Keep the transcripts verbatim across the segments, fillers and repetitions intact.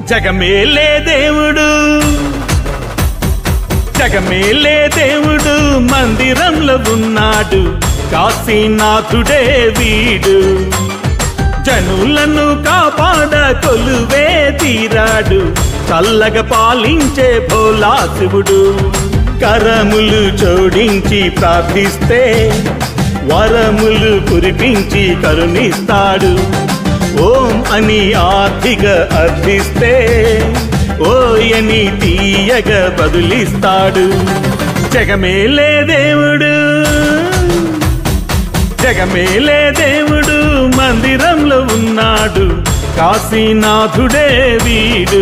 జగమేలే దేవుడు జగమేలే దేవుడు మందిరంలో ఉన్నాడు, కాశీనాథుడే వీడు. జనులను కాపాడ కొలువే తీరాడు, చల్లగా పాలించే భోలా శివుడు. కరములు జోడించి ప్రార్థిస్తే వరములు కురిపించి కరుణిస్తాడు. ఓం అని ఆర్తిగా అర్థిస్తే ఓయని తీయగా బదులిస్తాడు. జగమేలే దేవుడు జగమేలే దేవుడు మందిరంలో ఉన్నాడు, కాశీనాథుడే వీడు.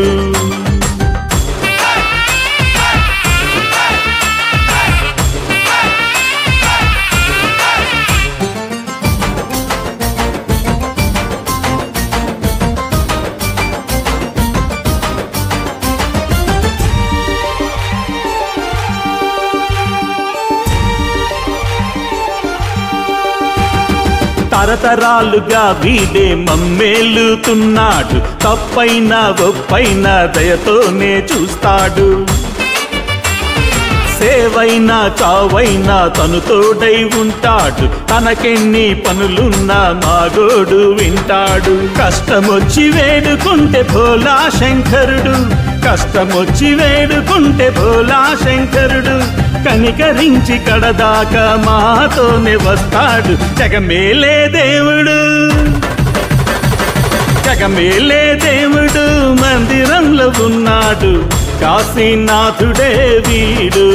తరతరాలుగా వీడే మమ్మేలుతున్నాడు, తప్పైనా ఒప్పైనా దయతోనే చూస్తాడు. సేవైనా చావైనా తను తోడై ఉంటాడు, తనకెన్ని పనులున్నా మాగోడు వింటాడు. కష్టమొచ్చి వేడుకుంటే భోలా శంకరుడు, కష్టమొచ్చి వేడుకుంటే భోలా శంకరుడు. కనికరించి కడదాకా మాతోనే వస్తాడు. జగమేలే దేవుడు జగమేలే దేవుడు మందిరంలో ఉన్నాడు, కాశీనాథుడే వీడు.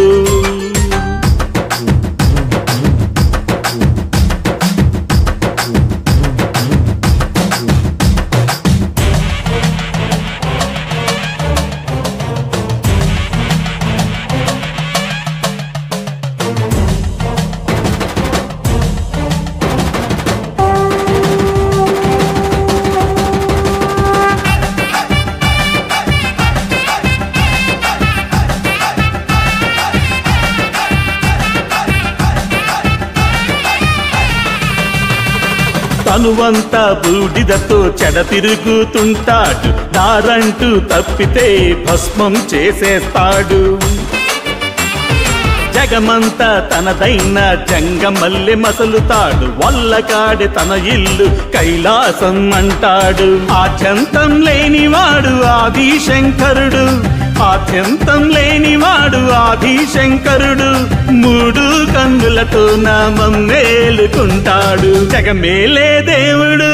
తనువంతా బూడిదతో చెడ తిరుగుతుంటాడు, దారంటూ తప్పితే భస్మం చేసేస్తాడు. జగమంతా తనదైన జంగమల్లె మసలుతాడు, వల్లకాడే తన ఇల్లు కైలాసం అంటాడు. ఆద్యంతం లేనివాడు ఆది శంకరుడు, ఆద్యంతం లేనివాడు ఆది శంకరుడు. మూడు కన్నులతో నామం మేలుకుంటాడు. జగమేలే దేవుడు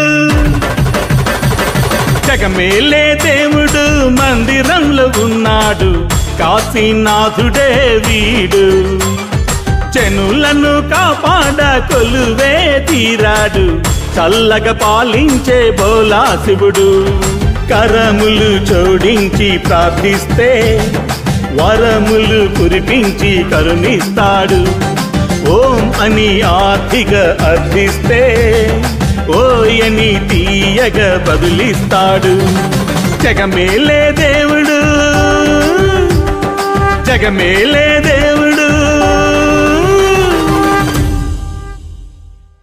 జగమేలే దేవుడు మందిరంలో ఉన్నాడు, కాశీనాథుడే వీడు. జనులను కాపాడ కొలువే తీరాడు, చల్లగా పాలించే భోలా శివుడు. కరములు జోడించి ప్రార్థిస్తే వరములు కురిపించి కరుణిస్తాడు. ఓం అని ఆర్తిగా అర్థిస్తే ఓయని తీయగా బదులిస్తాడు. జగమేలే దేవుడు జగమేలే దేవుడు